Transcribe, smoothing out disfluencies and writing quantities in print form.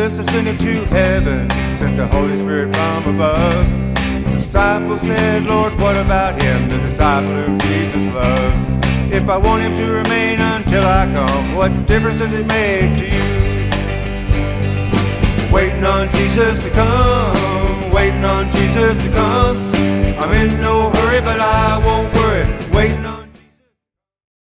Jesus ascended to heaven, sent the Holy Spirit from above. The disciples said, Lord, what about him, the disciple whom Jesus loved? If I want him to remain until I come, what difference does it make to you? Waiting on Jesus to come, waiting on Jesus to come. I'm in no hurry, but I won't worry, waiting on